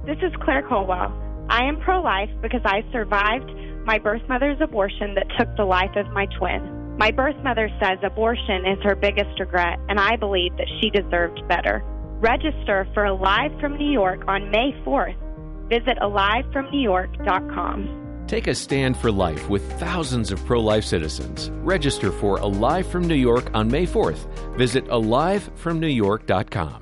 This is Claire Colwell. I am pro-life because I survived my birth mother's abortion that took the life of my twin. My birth mother says abortion is her biggest regret, and I believe that she deserved better. Register for Alive from New York on May 4th. Visit AliveFromNewYork.com. Take a stand for life with thousands of pro-life citizens. Register for Alive from New York on May 4th. Visit AliveFromNewYork.com.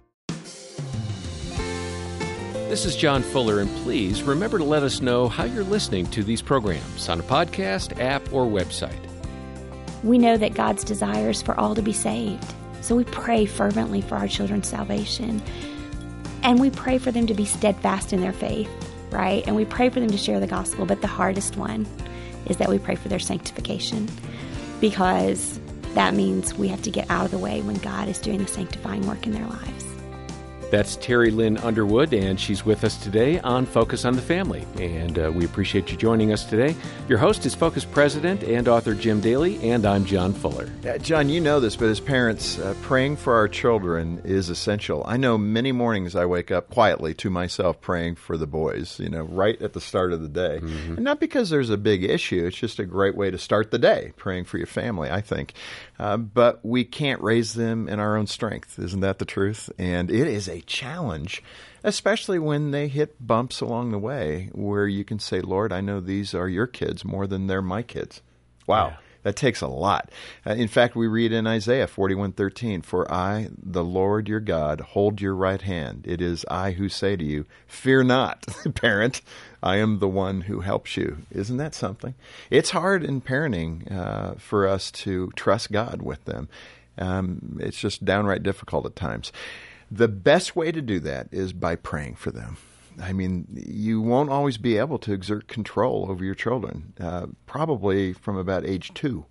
This is John Fuller, and please remember to let us know how you're listening to these programs on a podcast, app, or website. We know that God's desire is for all to be saved, so we pray fervently for our children's salvation, and we pray for them to be steadfast in their faith, right? And we pray for them to share the gospel, but the hardest one is that we pray for their sanctification, because that means we have to get out of the way when God is doing the sanctifying work in their lives. That's Terry Lynn Underwood, and she's with us today on Focus on the Family. And we appreciate you joining us today. Your host is Focus President and author Jim Daly, and I'm John Fuller. John, you know this, but as parents, praying for our children is essential. I know many mornings I wake up quietly to myself praying for the boys, right at the start of the day. Mm-hmm. And not because there's a big issue. It's just a great way to start the day, praying for your family, I think. But we can't raise them in our own strength. Isn't that the truth? And it is a challenge, especially when they hit bumps along the way where you can say, Lord, I know these are your kids more than they're my kids. Wow. Yeah. That takes a lot. In fact, we read in Isaiah 41:13, "For I, the Lord your God, hold your right hand. It is I who say to you, fear not, parent. I am the one who helps you." Isn't that something? It's hard in parenting for us to trust God with them. It's just downright difficult at times. The best way to do that is by praying for them. I mean, you won't always be able to exert control over your children, probably from about age 2.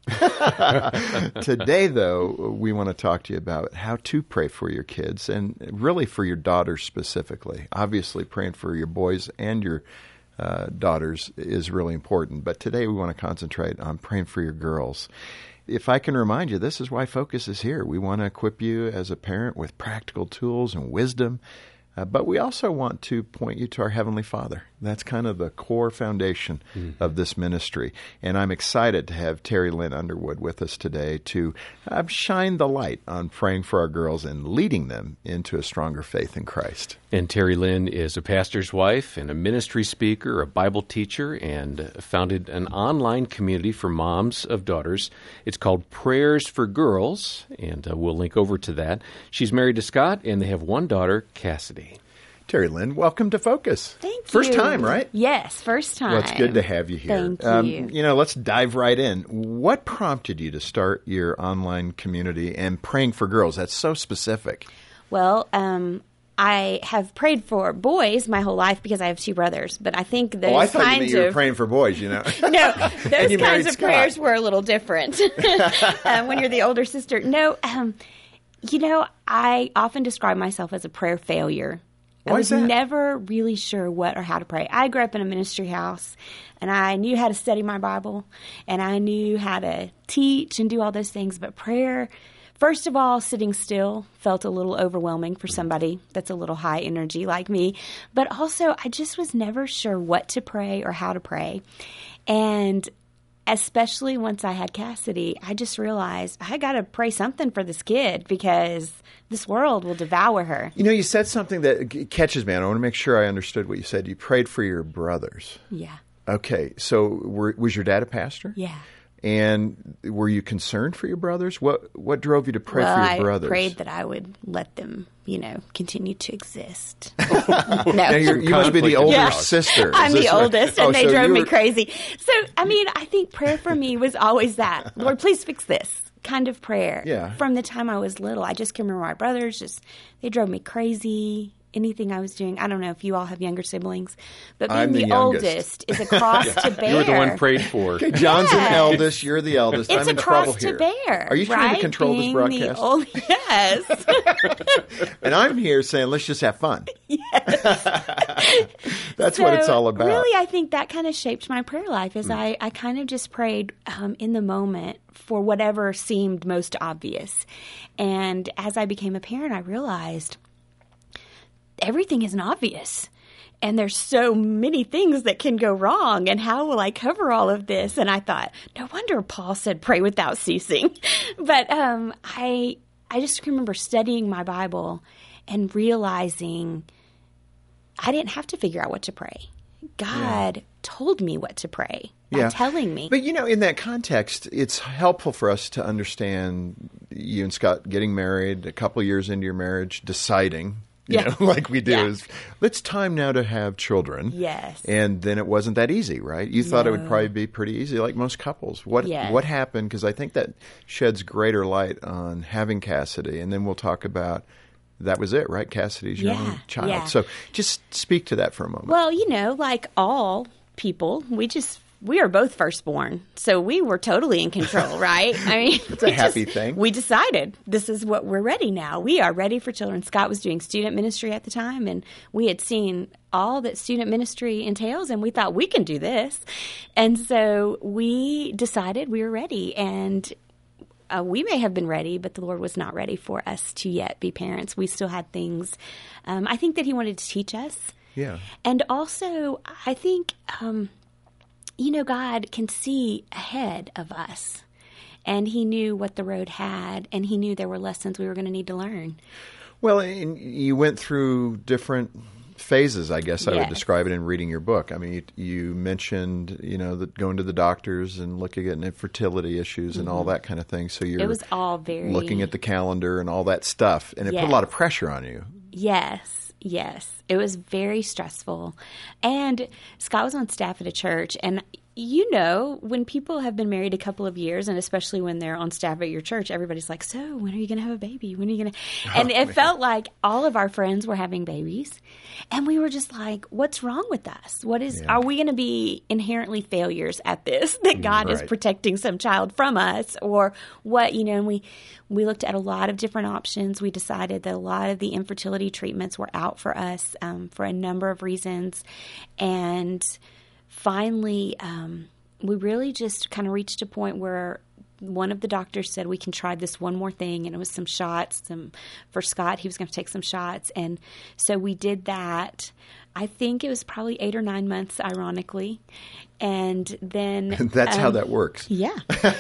Today, though, we want to talk to you about how to pray for your kids, and really for your daughters specifically. Obviously, praying for your boys and your daughters is really important, but today we want to concentrate on praying for your girls. If I can remind you, this is why Focus is here. We want to equip you as a parent with practical tools and wisdom, but we also want to point you to our Heavenly Father. That's kind of the core foundation of this ministry. And I'm excited to have Terry Lynn Underwood with us today to shine the light on praying for our girls and leading them into a stronger faith in Christ. And Terry Lynn is a pastor's wife and a ministry speaker, a Bible teacher, and founded an online community for moms of daughters. It's called Prayers for Girls, and we'll link over to that. She's married to Scott, and they have one daughter, Cassidy. Terry Lynn, welcome to Focus. Thank you. First time, right? Yes, first time. Well, it's good to have you here. Thank you. Let's dive right in. What prompted you to start your online community and praying for girls? That's so specific. Well, I have prayed for boys my whole life because I have 2 brothers, but I think those I thought you were praying for boys, No, those kinds of prayers were a little different when you're the older sister. No, I often describe myself as a prayer failure. Why is that? I was never really sure what or how to pray. I grew up in a ministry house, and I knew how to study my Bible, and I knew how to teach and do all those things. But prayer, first of all, sitting still felt a little overwhelming for somebody that's a little high energy like me. But also, I just was never sure what to pray or how to pray. And especially once I had Cassidy, I just realized I got to pray something for this kid because this world will devour her. You said something that catches me. I want to make sure I understood what you said. You prayed for your brothers. Yeah. Okay. So was your dad a pastor? Yeah. And were you concerned for your brothers? What drove you to pray for your brothers? I prayed that I would let them, continue to exist. No. Now you must be the older sister. I'm the oldest, and they drove me crazy. So, I think prayer for me was always that. Lord, please fix this kind of prayer. Yeah. From the time I was little. I just can remember my brothers, they drove me crazy. Anything I was doing. I don't know if you all have younger siblings, but being the oldest is a cross to bear. You were the one prayed for. Okay, John's an eldest. You're the eldest. It's I'm in trouble here. It's a cross to bear. Are you trying to control this broadcast? Yes. And I'm here saying, let's just have fun. Yes. That's what it's all about. Really, I think that kind of shaped my prayer life is I kind of just prayed in the moment for whatever seemed most obvious. And as I became a parent, I realized everything isn't obvious. and there's so many things that can go wrong, and how will I cover all of this? And I thought, no wonder Paul said pray without ceasing. But I just remember studying my Bible and realizing I didn't have to figure out what to pray. God told me what to pray by telling me. But, in that context, it's helpful for us to understand you and Scott getting married, a couple of years into your marriage, deciding, like we do, is it's time now to have children. Yes. And then it wasn't that easy, right? You thought it would probably be pretty easy, like most couples. What happened? Because I think that sheds greater light on having Cassidy. And then we'll talk about that was it, right? Cassidy's your only child. Yeah. So just speak to that for a moment. Well, like all people, we are both firstborn, so we were totally in control, right? I mean, it's a happy thing. We decided this is what we're ready now. We are ready for children. Scott was doing student ministry at the time, and we had seen all that student ministry entails, and we thought we can do this. And so we decided we were ready, and we may have been ready, but the Lord was not ready for us to yet be parents. We still had things I think that he wanted to teach us. Yeah. And also, I think, God can see ahead of us. And he knew what the road had, and he knew there were lessons we were going to need to learn. Well, and you went through different phases, I guess I would describe it in reading your book. I mean, you mentioned, going to the doctors and looking at infertility issues and all that kind of thing. So it was all very looking at the calendar and all that stuff, and it put a lot of pressure on you. Yes. It was very stressful. And Scott was on staff at a church, and when people have been married a couple of years, and especially when they're on staff at your church, everybody's like, so when are you going to have a baby? When are you going to? And it felt like all of our friends were having babies. And we were just like, what's wrong with us? Are we going to be inherently failures at this, that God is protecting some child from us, or what, and we looked at a lot of different options. We decided that a lot of the infertility treatments were out for us for a number of reasons. And finally, we really just kind of reached a point where one of the doctors said, we can try this one more thing. And it was some shots. For Scott, he was going to take some shots. And so we did that. I think it was probably 8 or 9 months, ironically. And then that's how that works. Yeah.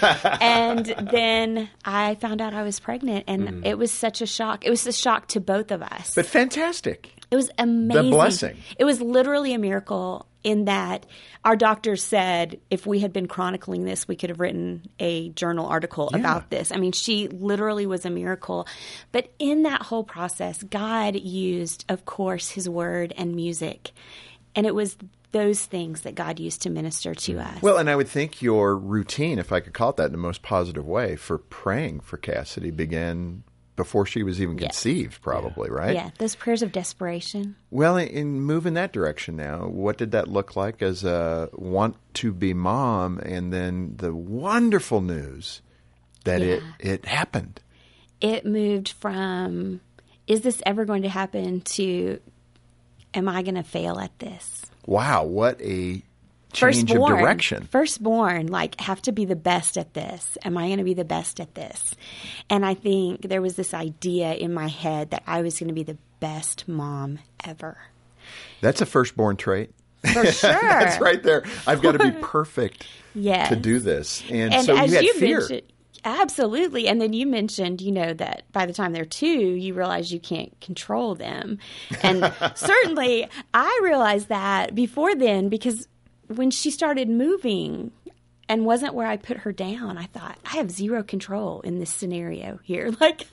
And then I found out I was pregnant, and it was such a shock. It was a shock to both of us. But fantastic. It was amazing. The blessing. It was literally a miracle, in that our doctor said if we had been chronicling this, we could have written a journal article about this. I mean, she literally was a miracle. But in that whole process, God used, of course, his word and music. And it was those things that God used to minister to us. Well, and I would think your routine, if I could call it that in the most positive way, for praying for Cassidy began before she was even conceived, probably, right? Yeah, those prayers of desperation. Well, in moving that direction now, what did that look like as a want-to-be mom, and then the wonderful news that it happened? It moved from, is this ever going to happen, to, am I going to fail at this? Wow, what a change of direction. Firstborn, have to be the best at this. Am I going to be the best at this? And I think there was this idea in my head that I was going to be the best mom ever. That's a firstborn trait. For sure. That's right there. I've got to be perfect to do this. And so you had fear. Absolutely. And then you mentioned, that by the time they're 2, you realize you can't control them. And certainly I realized that before then, because when she started moving and wasn't where I put her down, I thought, I have zero control in this scenario here.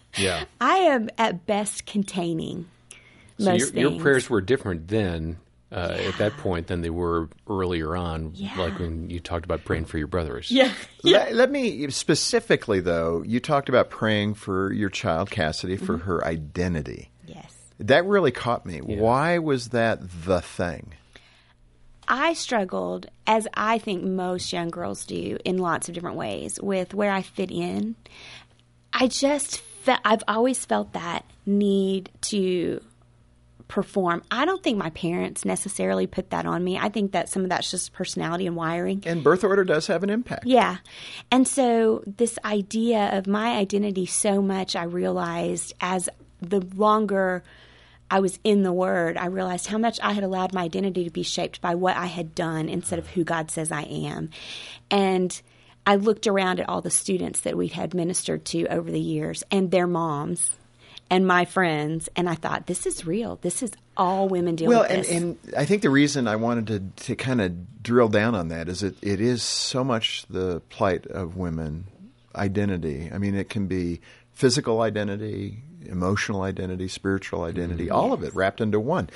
I am at best containing most things. Your prayers were different then at that point than they were earlier on, like when you talked about praying for your brothers. Yeah. Let me specifically, though, you talked about praying for your child, Cassidy, for her identity. Yes. That really caught me. Yeah. Why was that the thing? I struggled, as I think most young girls do, in lots of different ways, with where I fit in. I've always felt that need to perform. I don't think my parents necessarily put that on me. I think that some of that's just personality and wiring. And birth order does have an impact. Yeah. And so this idea of my identity, so much I realized as the longer I was in the Word, I realized how much I had allowed my identity to be shaped by what I had done instead of who God says I am. And I looked around at all the students that we had ministered to over the years and their moms and my friends, and I thought, this is real. This is all women deal with this. And I think the reason I wanted to kind of drill down on that is it is so much the plight of women identity. I mean, it can be physical identity, emotional identity, spiritual identity, all of it wrapped into one.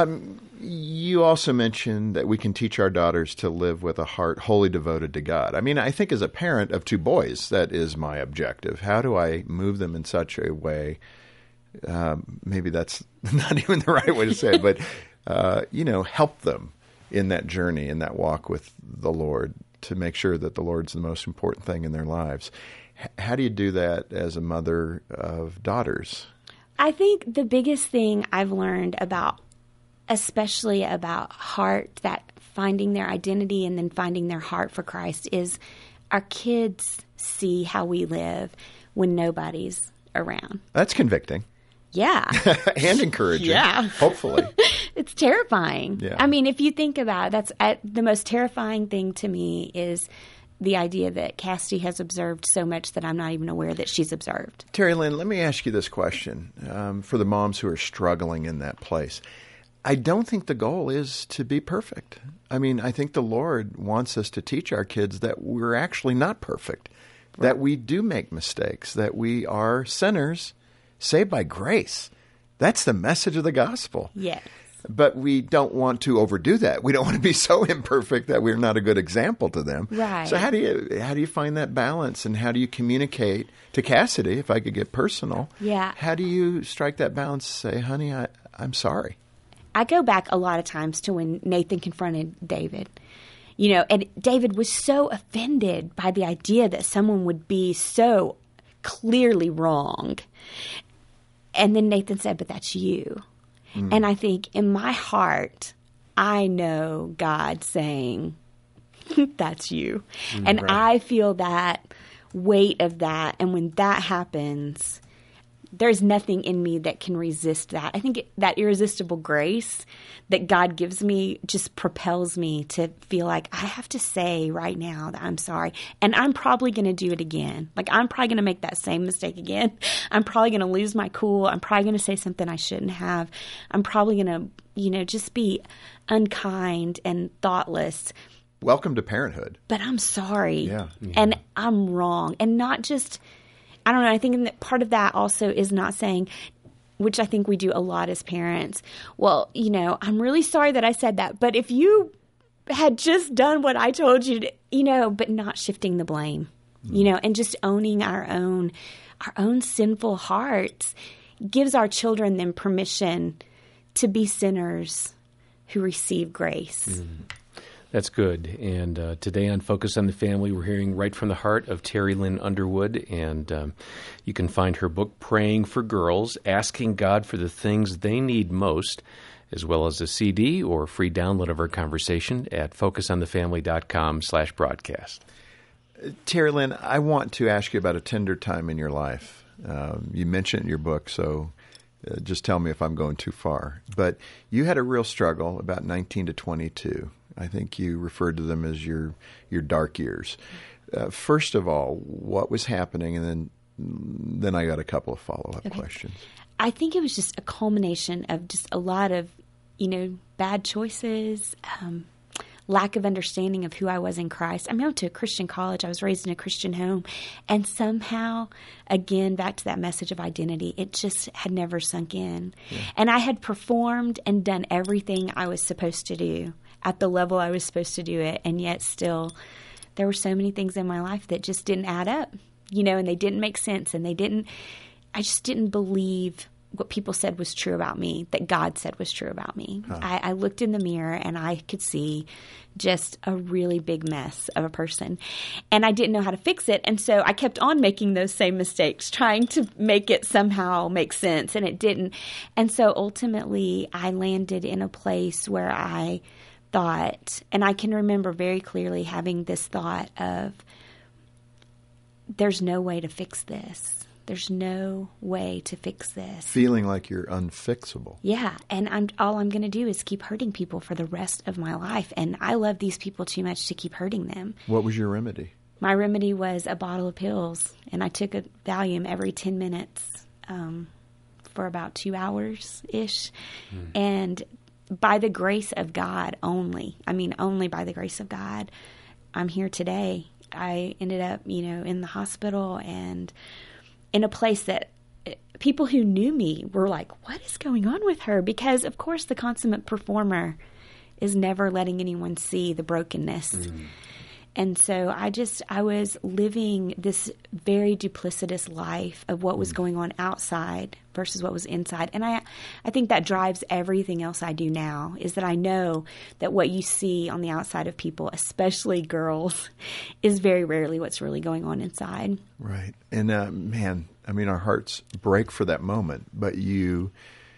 You also mentioned that we can teach our daughters to live with a heart wholly devoted to God. I mean, I think as a parent of 2 boys, that is my objective. How do I move them in such a way? Maybe that's not even the right way to say it, but, help them in that journey, in that walk with the Lord, to make sure that the Lord's the most important thing in their lives. How do you do that as a mother of daughters? I think the biggest thing I've learned especially about heart, that finding their identity and then finding their heart for Christ, is our kids see how we live when nobody's around. That's convicting. Yeah. And encouraging. Yeah. Hopefully. It's terrifying. Yeah. I mean, if you think about it, the most terrifying thing to me is the idea that Cassidy has observed so much that I'm not even aware that she's observed. Terry Lynn, let me ask you this question for the moms who are struggling in that place. I don't think the goal is to be perfect. I mean, I think the Lord wants us to teach our kids that we're actually not perfect, that we do make mistakes, that we are sinners saved by grace. That's the message of the gospel. Yes. But we don't want to overdo that. We don't want to be so imperfect that we're not a good example to them. Right. So how do you find that balance, and how do you communicate to Cassidy, if I could get personal? Yeah. How do you strike that balance and say, honey, I'm sorry? I go back a lot of times to when Nathan confronted David. And David was so offended by the idea that someone would be so clearly wrong. And then Nathan said, but that's you. And I think in my heart, I know God saying, that's you. And right. I feel that weight of that. And when that happens, there's nothing in me that can resist that. I think that irresistible grace that God gives me just propels me to feel like I have to say right now that I'm sorry. And I'm probably going to do it again. Like, I'm probably going to make that same mistake again. I'm probably going to lose my cool. I'm probably going to say something I shouldn't have. I'm probably going to, just be unkind and thoughtless. Welcome to parenthood. But I'm sorry. Yeah. And I'm wrong. And not just, I don't know, I think that part of that also is not saying, which I think we do a lot as parents, well, I'm really sorry that I said that, but if you had just done what I told you to, but not shifting the blame, and just owning our own sinful hearts gives our children then permission to be sinners who receive grace. That's good. And today on Focus on the Family, we're hearing right from the heart of Terry Lynn Underwood. And you can find her book, Praying for Girls, Asking God for the Things They Need Most, as well as a CD or free download of our conversation at focusonthefamily.com/broadcast. Terry Lynn, I want to ask you about a tender time in your life. You mentioned it in your book, so just tell me if I'm going too far. But you had a real struggle about 19 to 22. I think you referred to them as your dark years. First of all, what was happening? And then I got a couple of follow-up questions. I think it was just a culmination of just a lot of, bad choices, lack of understanding of who I was in Christ. I went to a Christian college. I was raised in a Christian home. And somehow, again, back to that message of identity, it just had never sunk in. Yeah. And I had performed and done everything I was supposed to do at the level I was supposed to do it. And yet still, there were so many things in my life that just didn't add up, and they didn't make sense. And I just didn't believe what people said was true about me, that God said was true about me. Huh. I looked in the mirror and I could see just a really big mess of a person. And I didn't know how to fix it. And so I kept on making those same mistakes, trying to make it somehow make sense. And it didn't. And so ultimately I landed in a place where I thought, and I can remember very clearly having this thought of, there's no way to fix this. There's no way to fix this. Feeling like you're unfixable. Yeah, and all I'm going to do is keep hurting people for the rest of my life. And I love these people too much to keep hurting them. What was your remedy? My remedy was a bottle of pills, and I took a Valium every 10 minutes for about 2 hours-ish. And by the grace of God only by the grace of God, I'm here today. I ended up, in the hospital and in a place that people who knew me were like, what is going on with her? Because, of course, the consummate performer is never letting anyone see the brokenness. And so I was living this very duplicitous life of what was going on outside versus what was inside. And I think that drives everything else I do now, is that I know that what you see on the outside of people, especially girls, is very rarely what's really going on inside. Right. And our hearts break for that moment. But you,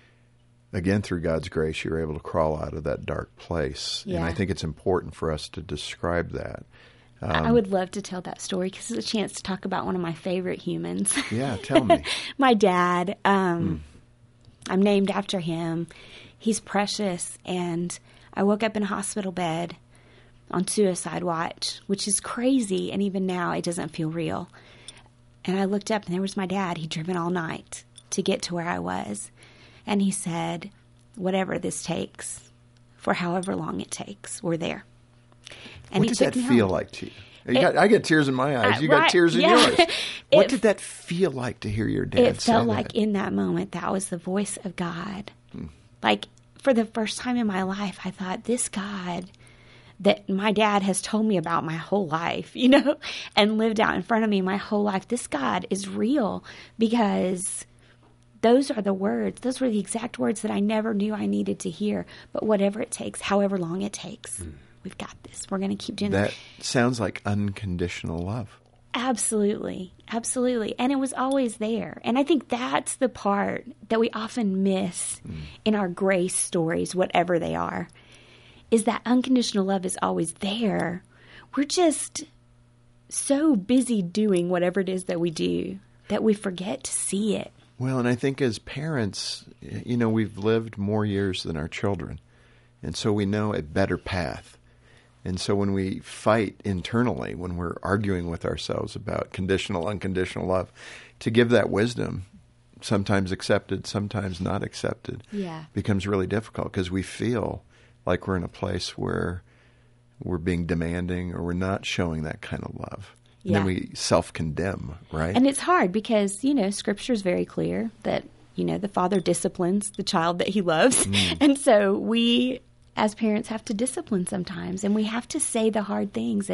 again, through God's grace, you're able to crawl out of that dark place. Yeah. And I think it's important for us to describe that. I would love to tell that story because it's a chance to talk about one of my favorite humans. Yeah, tell me. My dad. I'm named after him. He's precious. And I woke up in a hospital bed on suicide watch, which is crazy. And even now, it doesn't feel real. And I looked up, and there was my dad. He'd driven all night to get to where I was. And he said, whatever this takes, for however long it takes, we're there. And what did that feel like to you? I get tears in my eyes. You got tears in yours. What did that feel like to hear your dad say that? It felt like in that moment, that was the voice of God. Like, for the first time in my life, I thought, this God that my dad has told me about my whole life, and lived out in front of me my whole life, this God is real, because those are the words. Those were the exact words that I never knew I needed to hear. But whatever it takes, however long it takes, we've got this. We're going to keep doing that. That sounds like unconditional love. Absolutely. Absolutely. And it was always there. And I think that's the part that we often miss in our grace stories, whatever they are, is that unconditional love is always there. We're just so busy doing whatever it is that we do that we forget to see it. Well, and I think as parents, we've lived more years than our children. And so we know a better path. And so when we fight internally, when we're arguing with ourselves about conditional, unconditional love, to give that wisdom, sometimes accepted, sometimes not accepted, becomes really difficult because we feel like we're in a place where we're being demanding or we're not showing that kind of love. And then we self-condemn, right? And it's hard because, Scripture is very clear that, the Father disciplines the child that he loves. And so we, as parents, have to discipline sometimes, and we have to say the hard things.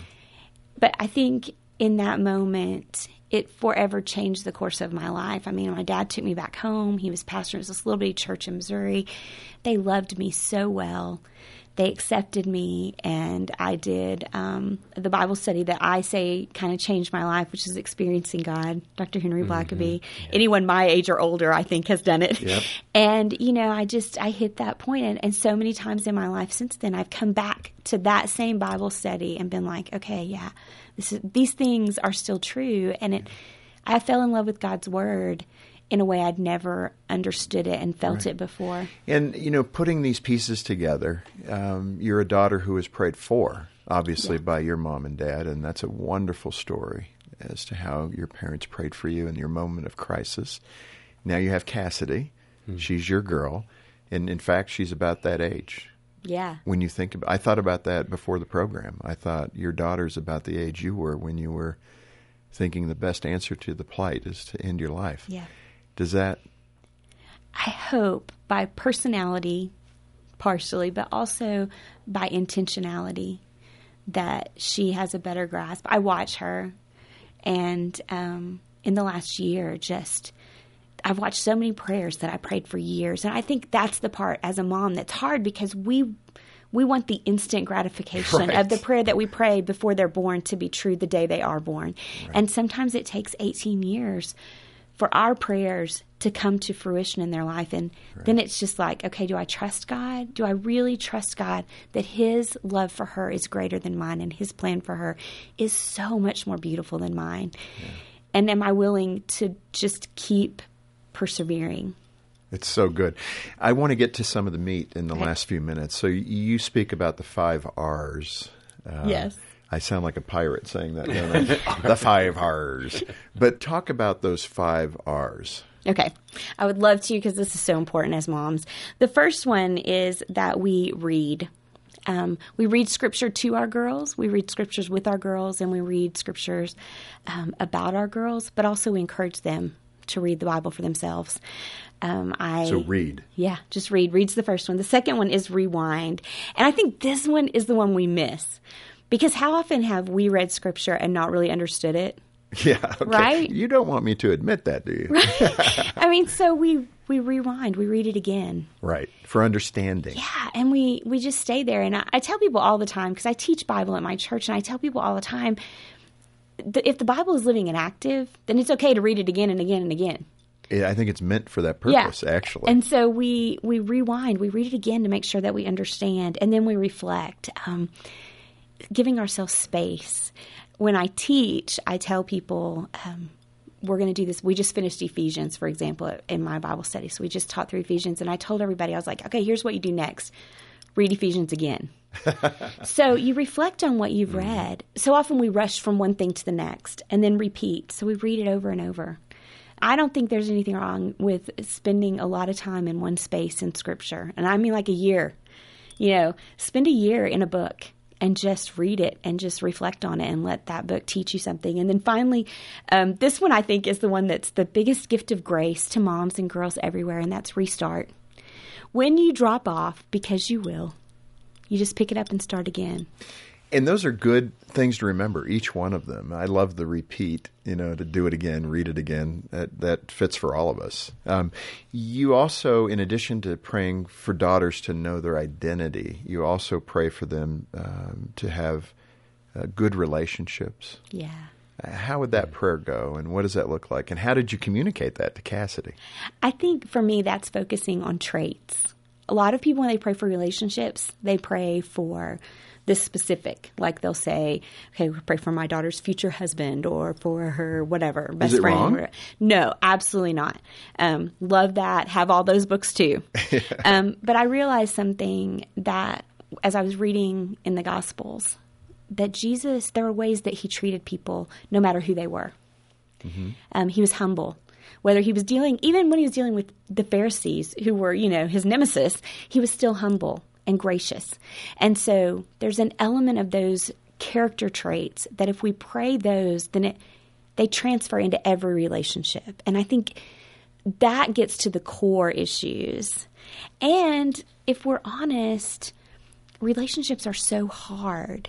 But I think in that moment, it forever changed the course of my life. I mean, my dad took me back home. He was pastor of this little bitty church in Missouri. They loved me so well. They accepted me, and I did the Bible study that I say kind of changed my life, which is Experiencing God, Dr. Henry Blackaby. Anyone my age or older, I think, has done it. Yep. And, I hit that point, and so many times in my life since then, I've come back to that same Bible study and been like, okay, these things are still true. And I fell in love with God's Word in a way I'd never understood it and felt it before. And, putting these pieces together, you're a daughter who was prayed for, obviously, by your mom and dad, and that's a wonderful story as to how your parents prayed for you in your moment of crisis. Now you have Cassidy. She's your girl, and in fact, she's about that age. Yeah. When you think about, I thought about that before the program. I thought your daughter's about the age you were when you were thinking the best answer to the plight is to end your life. Yeah. Does that? I hope by personality, partially, but also by intentionality, that she has a better grasp. I watch her, and in the last year, I've watched so many prayers that I prayed for years, and I think that's the part as a mom that's hard because we want the instant gratification of the prayer that we pray before they're born to be true the day they are born. Right. And sometimes it takes 18 years for our prayers to come to fruition in their life. And then it's just like, okay, do I trust God? Do I really trust God that his love for her is greater than mine and his plan for her is so much more beautiful than mine? Yeah. And am I willing to just keep persevering? It's so good. I want to get to some of the meat in the last few minutes. So you speak about the 5 R's. Yes. I sound like a pirate saying that, don't I? The 5 R's. But talk about those 5 R's. Okay. I would love to, because this is so important as moms. The first one is that we read. We read Scripture to our girls. We read Scriptures with our girls, and we read Scriptures about our girls, but also we encourage them to read the Bible for themselves. So read. Yeah, just read. Read's the first one. The second one is rewind. And I think this one is the one we miss. Because how often have we read Scripture and not really understood it? Yeah. Okay. Right? You don't want me to admit that, do you? Right. I mean, so we rewind. We read it again. Right. For understanding. Yeah. And we just stay there. And I tell people all the time, because I teach Bible at my church, and I tell people all the time, if the Bible is living and active, then it's okay to read it again and again and again. I think it's meant for that purpose, actually. And so we rewind. We read it again to make sure that we understand. And then we reflect, giving ourselves space. When I teach, I tell people, we're going to do this. We just finished Ephesians, for example, in my Bible study. So we just taught through Ephesians. And I told everybody, I was like, okay, here's what you do next. Read Ephesians again. So you reflect on what you've read. So often we rush from one thing to the next and then repeat. So we read it over and over. I don't think there's anything wrong with spending a lot of time in one space in Scripture. And I mean like a year. Spend a year in a book and just read it and just reflect on it and let that book teach you something. And then finally, this one I think is the one that's the biggest gift of grace to moms and girls everywhere, and that's restart. When you drop off, because you will, you just pick it up and start again. And those are good things to remember, each one of them. I love the repeat, to do it again, read it again. That fits for all of us. You also, in addition to praying for daughters to know their identity, you also pray for them to have good relationships. Yeah. How would that prayer go, and what does that look like? And how did you communicate that to Cassidy? I think for me, that's focusing on traits. A lot of people, when they pray for relationships, they pray for this specific, like they'll say, okay, we pray for my daughter's future husband or for her whatever, best friend. Wrong? No, absolutely not. Love that. Have all those books too. But I realized something that as I was reading in the Gospels, that Jesus, there were ways that he treated people no matter who they were. Mm-hmm. He was humble. Whether he was even when he was dealing with the Pharisees, who were, his nemesis, he was still humble and gracious. And so there's an element of those character traits that if we pray those, then they transfer into every relationship. And I think that gets to the core issues. And if we're honest, relationships are so hard.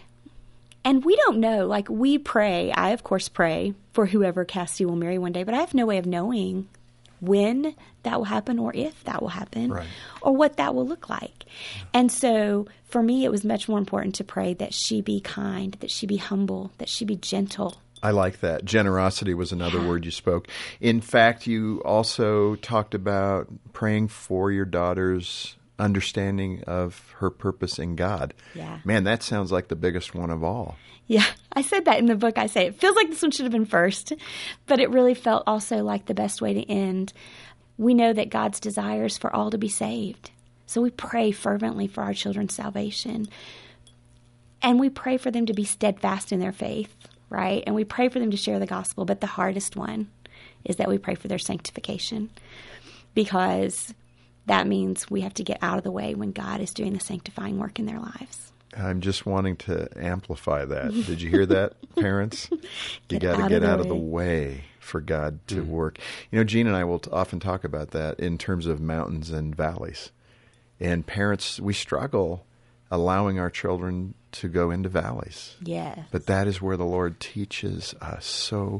And we don't know, like we pray, I of course pray for whoever Cassidy will marry one day, but I have no way of knowing when that will happen or if that will happen, right, or what that will look like. And so for me, it was much more important to pray that she be kind, that she be humble, that she be gentle. I like that. Generosity was another word you spoke. In fact, you also talked about praying for your daughter's understanding of her purpose in God. Yeah. Man, that sounds like the biggest one of all. Yeah, I said that in the book. I say it feels like this one should have been first, but it really felt also like the best way to end. We know that God's desire is for all to be saved. So we pray fervently for our children's salvation. And we pray for them to be steadfast in their faith, right? And we pray for them to share the gospel. But the hardest one is that we pray for their sanctification, because that means we have to get out of the way when God is doing the sanctifying work in their lives. I'm just wanting to amplify that. Did you hear that, parents? You got to get out of the way for God to work. Gene and I will often talk about that in terms of mountains and valleys. And parents, we struggle allowing our children to go into valleys. Yes. But that is where the Lord teaches us so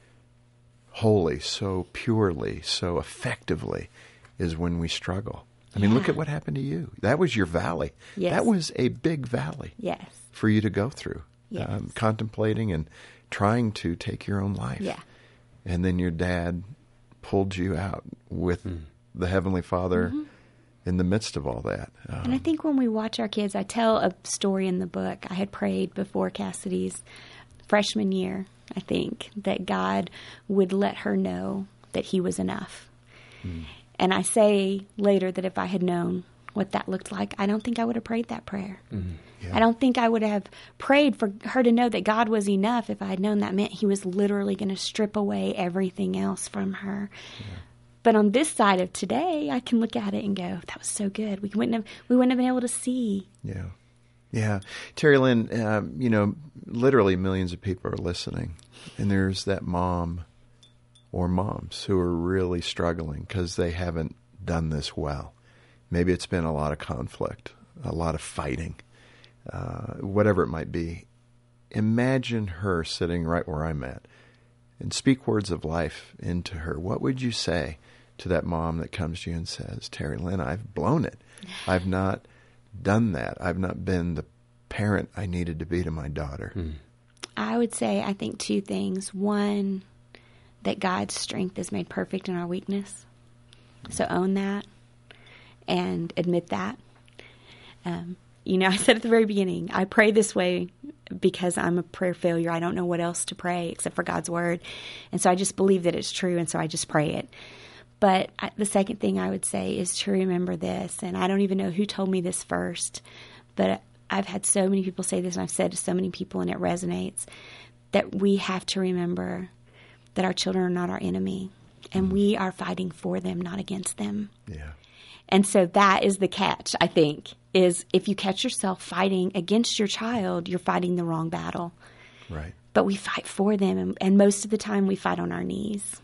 wholly, so purely, so effectively, is when we struggle. I mean, look at what happened to you. That was your valley. Yes. That was a big valley for you to go through, contemplating and trying to take your own life. Yeah. And then your dad pulled you out with the Heavenly Father in the midst of all that. And I think when we watch our kids, I tell a story in the book. I had prayed before Cassidy's freshman year, I think, that God would let her know that he was enough. And I say later that if I had known what that looked like, I don't think I would have prayed that prayer. Yeah. I don't think I would have prayed for her to know that God was enough if I had known that meant he was literally going to strip away everything else from her. Yeah. But on this side of today, I can look at it and go, that was so good. We wouldn't have been able to see. Yeah. Yeah. Terry Lynn, literally millions of people are listening. And there's that mom or moms who are really struggling because they haven't done this well. Maybe it's been a lot of conflict, a lot of fighting, whatever it might be. Imagine her sitting right where I'm at and speak words of life into her. What would you say to that mom that comes to you and says, Terry Lynn, I've blown it. I've not done that. I've not been the parent I needed to be to my daughter. I would say, I think, two things. One, that God's strength is made perfect in our weakness. So own that and admit that. I said at the very beginning, I pray this way because I'm a prayer failure. I don't know what else to pray except for God's word. And so I just believe that it's true, and so I just pray it. But the second thing I would say is to remember this, and I don't even know who told me this first, but I've had so many people say this, and I've said to so many people, and it resonates, that we have to remember that our children are not our enemy, and we are fighting for them, not against them. Yeah. And so that is the catch, I think, is if you catch yourself fighting against your child, you're fighting the wrong battle. Right. But we fight for them, and most of the time we fight on our knees.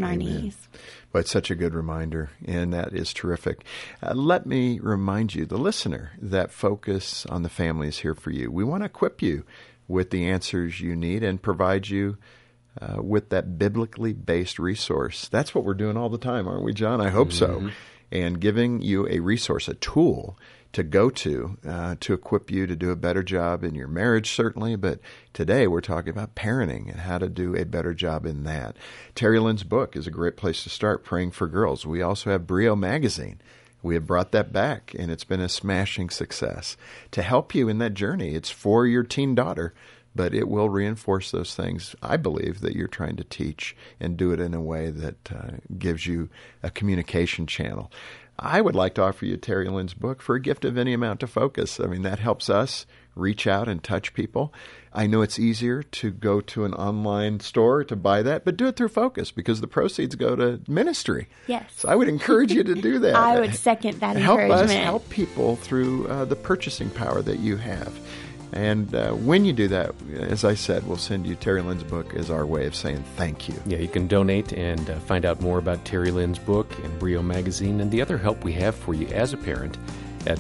Well, it's such a good reminder, and that is terrific. Let me remind you, the listener, that Focus on the Family is here for you. We want to equip you with the answers you need and provide you with that biblically based resource. That's what we're doing all the time, aren't we, John? I hope so. And giving you a resource, a tool to go to equip you to do a better job in your marriage, certainly. But today we're talking about parenting and how to do a better job in that. Terry Lynn's book is a great place to start, Praying for Girls. We also have Brio Magazine. We have brought that back, and it's been a smashing success to help you in that journey. It's for your teen daughter, but it will reinforce those things, I believe, that you're trying to teach and do it in a way that gives you a communication channel. I would like to offer you Terry Lynn's book for a gift of any amount to Focus. I mean, that helps us reach out and touch people. I know it's easier to go to an online store to buy that, but do it through Focus because the proceeds go to ministry. Yes. So I would encourage you to do that. I would second that encouragement. Help us help people through the purchasing power that you have. And when you do that, as I said, we'll send you Terry Lynn's book as our way of saying thank you. Yeah, you can donate and find out more about Terry Lynn's book and Brio Magazine and the other help we have for you as a parent at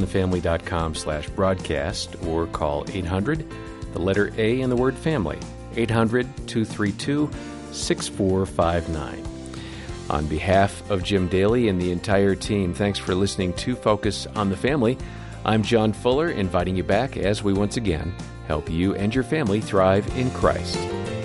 focusonthefamily.com/broadcast or call 800, the letter A in the word family, 800-232-6459. On behalf of Jim Daly and the entire team, thanks for listening to Focus on the Family. I'm John Fuller, inviting you back as we once again help you and your family thrive in Christ.